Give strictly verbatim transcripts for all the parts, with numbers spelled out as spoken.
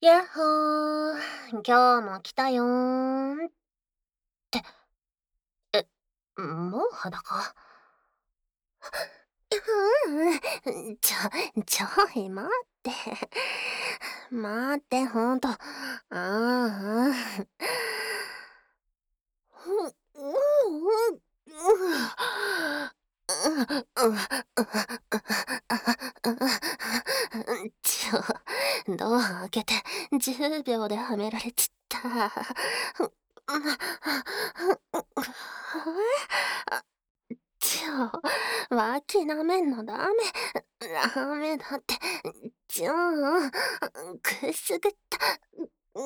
やっほー、今日も来たよーんって、え、もう裸？うん、ちょ、ちょい待って。待って、ほんと。ああ。うん、うん、うん、ちょ、ドア開けてじゅうびょうではめられちった。ちょ、脇なめんのダメ。ダメだって。ちょ、くすぐった。うん、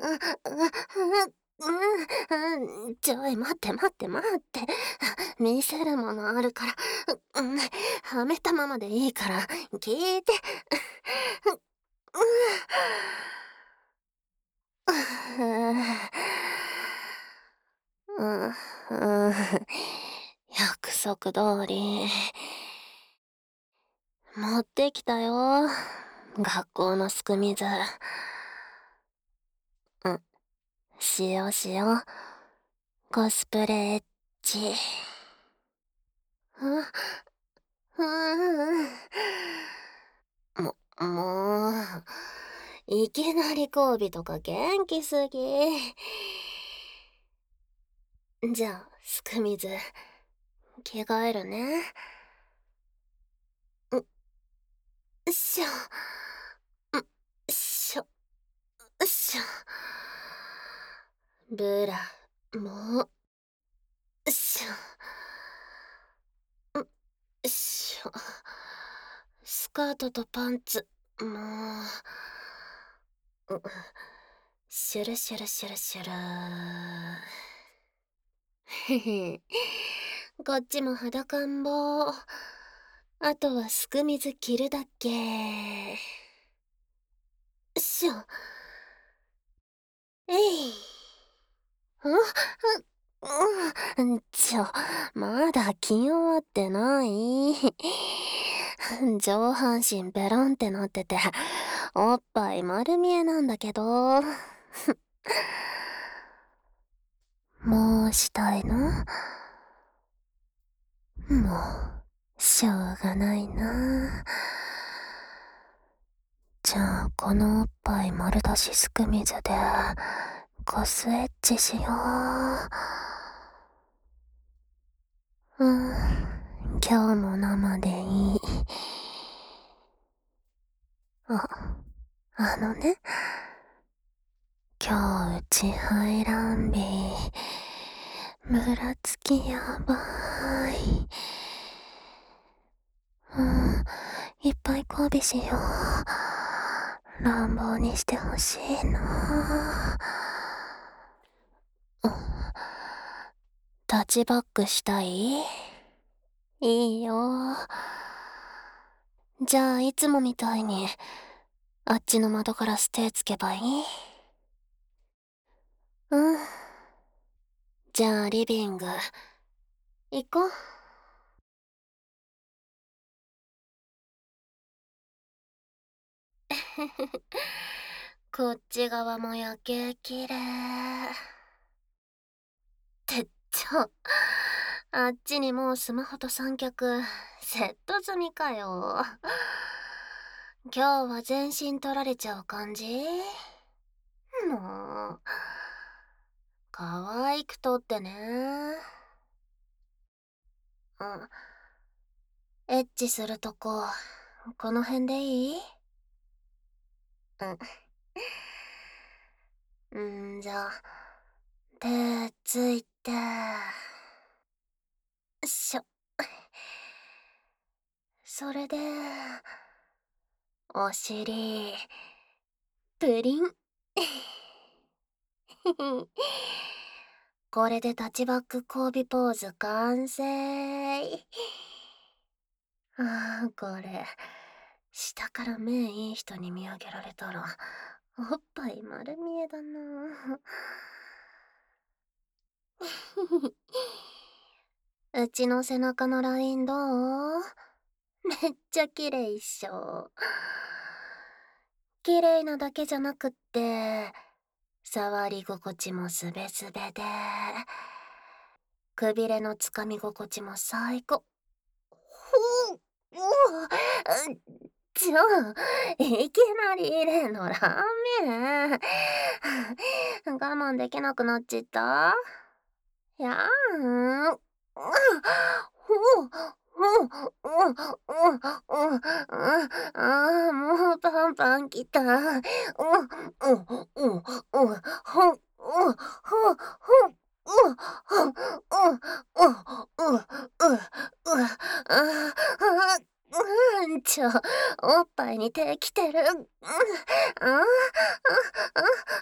うん、ちょい待って待って待って。見せるものあるから。うん、はめたままでいいから聞いて。うん、うん、約束通り持ってきたよ、学校のすく水。うん、しようしよう。コスプレエッチ。うんうんも、もう、いきなり交尾とか元気すぎ。じゃあ、すく水、着替えるね。うっしょ。うっしょ。うっしょ。ブラ、もう、うっしょ。うっしょ。スカートとパンツ、もう、うシュルシュルシュルシュル。へへ。こっちも裸ん坊。あとはすく水着るだけ。しょ。えい。んうん、ちょ、まだ着終わってない。上半身ベロンってなってて、おっぱい丸見えなんだけど。もうしたいの？もう、しょうがないな。じゃあ、このおっぱい丸出しすく水で、コスエッチしよう。うん、今日も生でいい。あ、あのね、今日うち排卵日、むらつきやばい。うん、いっぱい交尾しよう。乱暴にしてほしいな。うん、タッチバックしたい？いいよ。じゃあいつもみたいにあっちの窓からステーつけばいい？うん。じゃあリビング行こう。こっち側も夜景きれい。ってちょ、あっちにもうスマホと三脚セット済みかよ。今日は全身取られちゃう感じ？もう、可愛く撮ってね。うん。エッチするとこ、この辺でいい？うん。んじゃあ、手ついて。しょ。それで、お尻、プリン。これでタッチバック交尾ポーズ完成。ああ、これ、下から目いい人に見上げられたら、おっぱい丸見えだな。うちの背中のラインどう？めっちゃ綺麗っしょ。 綺麗なだけじゃなくって、触り心地もすべすべで、くびれのつかみ心地も最高。ほう、うう、ちょ、いきなり例のラーメン。我慢できなくなっちった。やん。うほう、ほう、うん、うん、うん、ああ、もうパンパンきた。うん、うん、うん、うん、ほん、うん、ほん、ほん、ほん、うん、うん、うん、うん、うん、うん、ああ、うん、ちょ、おっぱいに手きてる。うん、ああ、あ、あ、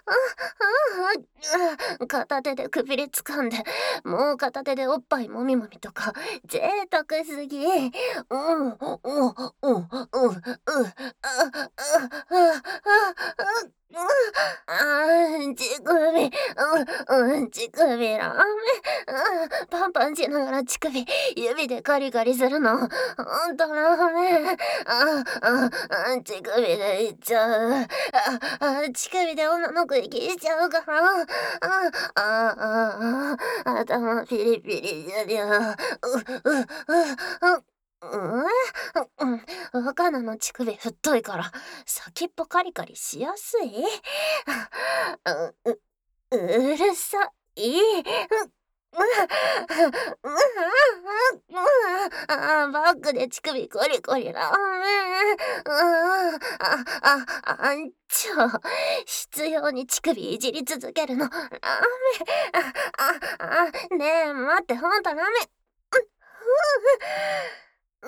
あ、あ、片手でくびれ掴んで、もう片手でおっぱいもみもみとか、贅沢すぎ。うん、うん、うん、うん、うん、あ、あ、あ、あ、あ、ああ、乳首、うん、うん、乳首ラーメン、うん、パンパンしながら乳首、指でカリカリするの、ほんとラーメン、あ、あ、あ、乳首でいっちゃう、あ、あ、乳首で女の子息しちゃうから、あ、あ、あ、あ、頭ピリピリじゃりゃ、う、う、う、う、うんうん、若菜の乳首太いから、先っぽカリカリしやすい。う、う、うるさい。う、あ、バックで乳首コリコリラーメン。ああ、あ、あんちょ、執拗に乳首いじり続けるの、ラーメン。あ、あ、あ、ねえ、待って、ほんとラーメン。う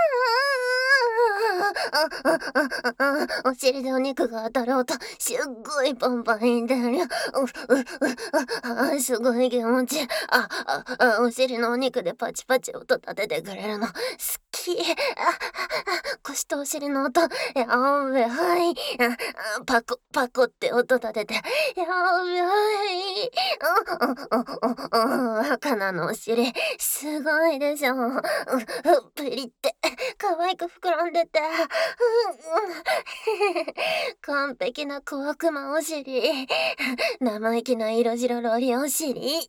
あ、お尻でお肉が当たる音、すっごいパンパンいんだよ。う、う、う、あ、すごい気持ちいい。あ、あ、あ、お尻のお肉でパチパチ音立ててくれるの、好き。あ、あ、腰とお尻の音、やべはい。あ、あ、パコ、パコって音立てて、やべはい。うん、うん、うん、うん、若菜のお尻、すごいでしょ。うん、プリって、可愛く膨らんでて、うん、うん、完璧な小悪魔お尻、生意気な色白ロリお尻、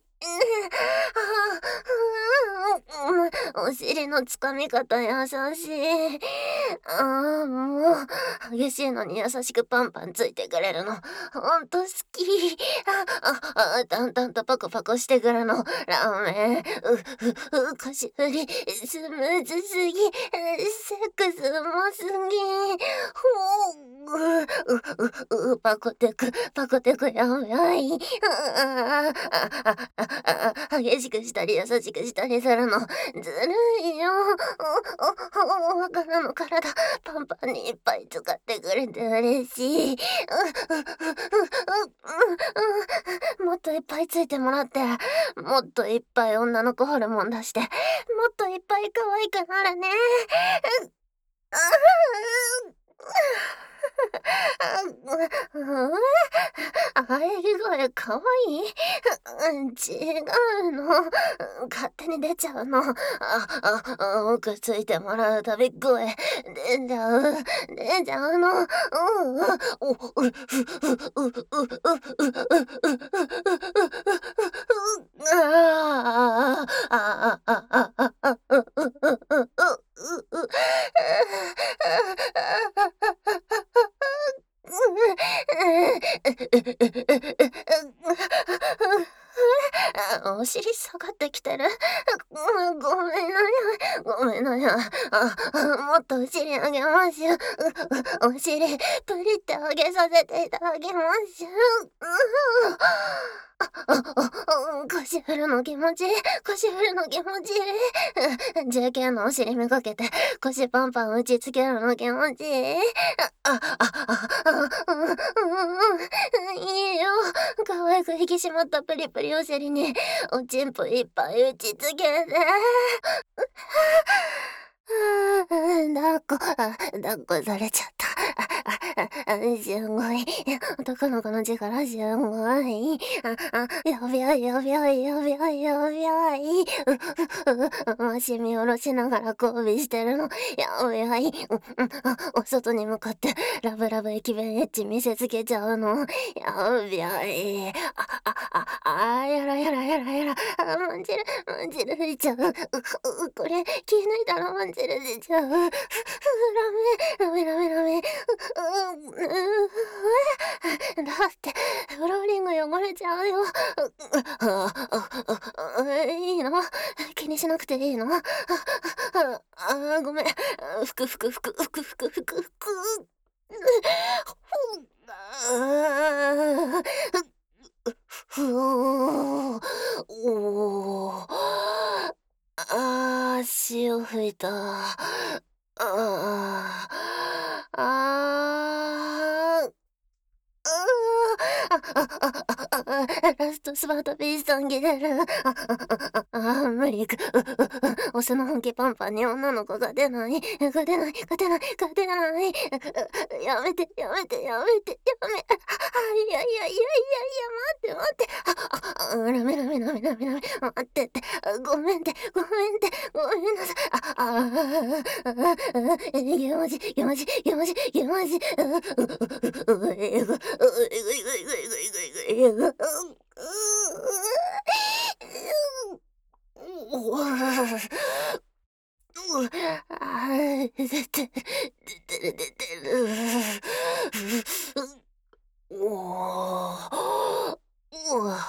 うん、お尻のつかみ方優しい。ああ、もう、激しいのに優しくパンパンついてくれるの、ほんと好き。あ、あ、あ、淡々とパコパコしてくるの、ラーメン、う、う、う、腰振り、スムーズすぎ、セックスうますぎ。ほう、う、う、う、パコテク、パコテクやばい。ああ、あ、あ、あ、激しくしたり優しくしたりするの、ずるいよ。お、お、お、若菜の体、パンパンにいっぱい使ってくれて嬉しい。もっといっぱいついてもらって、もっといっぱい女の子ホルモン出して、もっといっぱい可愛くなるね。ああ、喘ぎ声かわいい。うん、違うの。勝手に出ちゃうの。あ、あ、あ、奥ついてもらうたび声出ちゃう。出ちゃうの。うん、お、う、う、う、う、う、う、う、う、う、ああ、ああ、ああ、ああ、う、う、う、う、う、う、う、う、あ、お尻下がってきてる。うん、ごめんなよ。ごめんなよ。あ、あ、もっとお尻上げましょう。う、う、お尻プリって上げさせていただきましょう。うん、あ、あ、あ、うん、腰振るの気持ちいい。腰振るの気持ちいい。うん、ジェーケー のお尻めがけて腰パンパン打ちつけるの気持ちいい。あ、あ、あ、あ、あ、うん、うん、うん、いいよ。可愛く引き締まったプリプリお尻におちんぽいっぱい打ちつけて。ああ、抱っこ、あ、抱っこされちゃった。あ、 あ、すごい。男の子の力すごい。あ、あ、やばいやばいやばいやばいやばい。う、う、う、足見下ろしながら交尾してるの。やばい。うん、うん、あ、お外に向かってラブラブ駅弁エッチ見せつけちゃうの。やばい。あ、あ、あ、あ、やらやらやらやら。あ、まんじる、まんじる出ちゃう。う、う、これ、気抜いたらまんじる出ちゃう。ラメ、ラメ、ラメ、ラメ。う、う、う、だって、フローリング汚れちゃうよ。う、あ、あ、あ、あ、いいの？気にしなくていいの？あ、あ、あ、ごめん。ふくふくふくふくふくふくふく。ああ、ふお、おお。ああ、潮吹いた。ああ、ああ。うー、あ、あ、あ、あ、あ、あ、ラストスパートピストン切れる。あ、あ、あ、あ、あ、無理く、う、う、う、オスの本気パンパンに女の子が出ない。勝てない、勝てない、勝てない。う、う、やめて、やめて、やめて、やめ、あ、あ、いやいやいやいやいや、待って待って。あ、あ、あ、ラメラメラメラメラメ、待ってって。あ、ごめんって、ごめんって、ごめんなさい。あ、あ、あ、あ、あ、あ、あ、げまじ、げまじ、げまじ、げまじ。う、う、う、う、う、えぐ、う、えぐいぐいぐいぐいぐいぐい、えぐ、う、う、う、う、う、あー、出て、出てる出てる。う、おー、うわ、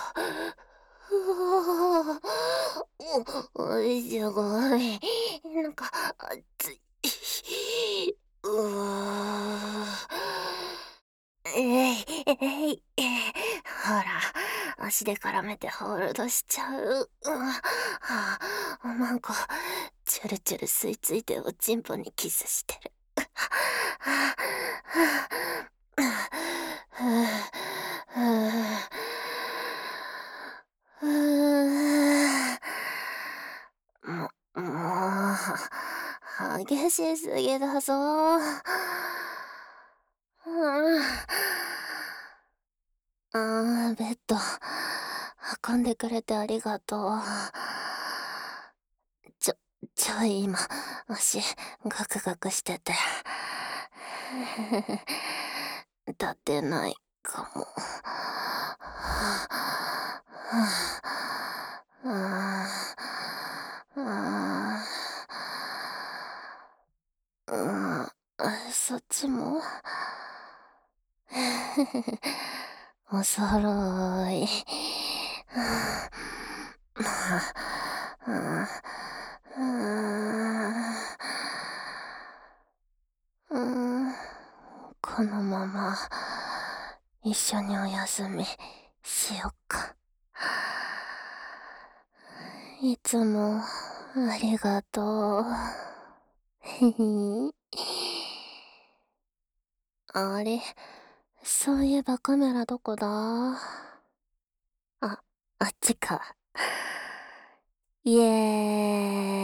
うわ、お、おいしょごい。なんか、熱い。うわ。えい、えい、えい。ほら、足で絡めてホールドしちゃう。うわ、はあ、なんか、チュルチュル吸い付いておちんぽにキスしてる。はあ、はあ、はあ、はあ、はあ、も、もう、激しすぎだぞ。うんあー、ベッド、運んでくれてありがとう。ちょ、ちょい今、足、ガクガクしてて。立てないかも。うん、そっちもお揃い。うん、このまま一緒にお休みしよっか。いつもありがとう。へへ。あれ、そういえばカメラどこだ？あ、あっちか。イエーイ。